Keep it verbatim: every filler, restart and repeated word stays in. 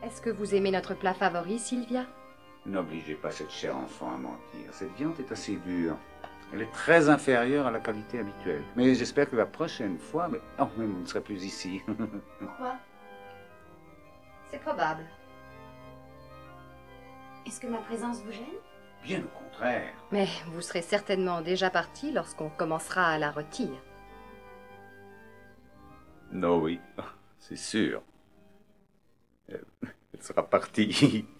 Est-ce que vous aimez notre plat favori, Sylvia? N'obligez pas cette chère enfant à mentir. Cette viande est assez dure. Elle est très inférieure à la qualité habituelle. Mais j'espère que la prochaine fois... Mais... Oh, mais vous ne serez plus ici. Pourquoi? C'est probable. Est-ce que ma présence vous gêne? Bien au contraire. Mais vous serez certainement déjà parti lorsqu'on commencera à la rôtir. Non, oui, c'est sûr. Elle sera partie.